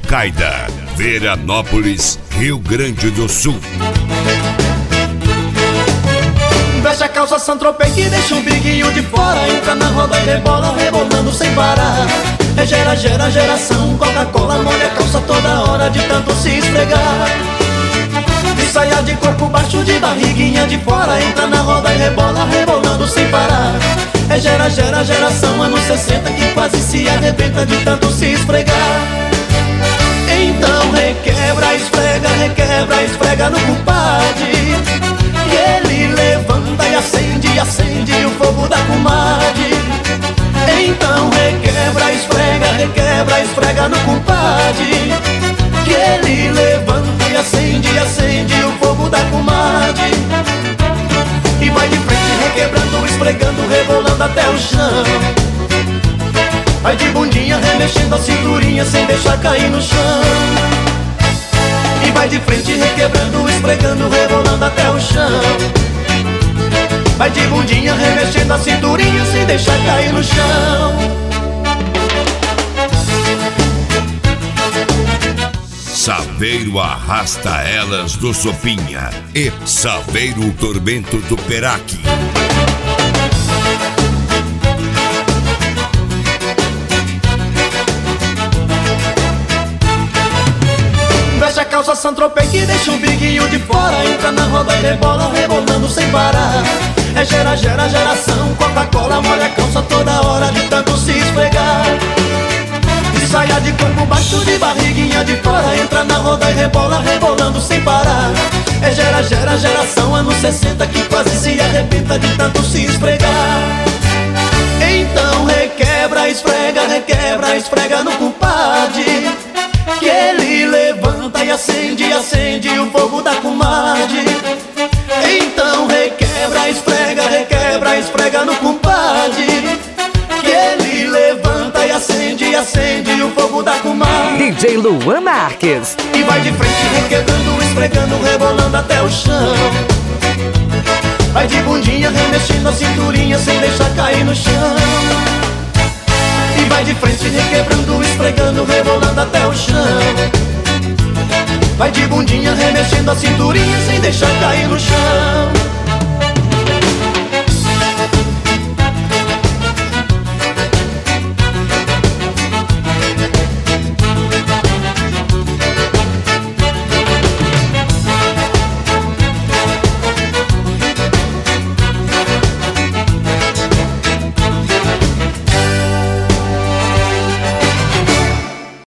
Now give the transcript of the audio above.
Al-Qaeda, Veranópolis, Rio Grande do Sul. Veste a calça Saint-Tropez que deixa o biguinho de fora. Entra na roda e rebola, rebolando sem parar. É geração, Coca-Cola molha a calça toda hora de tanto se esfregar. E saia de corpo baixo, de barriguinha de fora. Entra na roda e rebola, rebolando sem parar. É geração, anos 60 que quase se arrebenta de tanto se esfregar. Então requebra, esfrega no compadre. E ele levanta e acende o fogo da comadre. Então requebra, esfrega no compadre. Que ele levanta e acende o fogo da comadre. E vai de frente requebrando, esfregando, rebolando até o chão. Vai de bundinha remexendo a cinturinha sem deixar cair no chão. E vai de frente requebrando, esfregando, rebolando até o chão. Vai de bundinha remexendo a cinturinha sem deixar cair no chão. Saveiro arrasta elas do Sopinha e Saveiro o tormento do Peraque. Veste a calça Saint-Tropez que deixa o biguinho de fora. Entra na roda e rebola, rebolando sem parar. É geração, Coca-Cola molha a calça toda hora de tanto se esfregar. E saia de corpo baixo, de barriguinha de fora. Entra na roda e rebola, rebolando sem parar. É geração, anos 60 que quase se arrebenta de tanto se esfregar. Então requebra, esfrega no compadre. Que ele levanta e acende o fogo da comadre. Então requebra, esfrega no compadre. Que ele levanta e acende o fogo da comadre. DJ Luan Marques. E vai de frente requebrando, esfregando, rebolando até o chão. Vai de bundinha remexendo a cinturinha sem deixar cair no chão. E vai de frente requebrando, esfregando, rebolando até o chão. Vai de bundinha remexendo a cinturinha sem deixar cair no chão.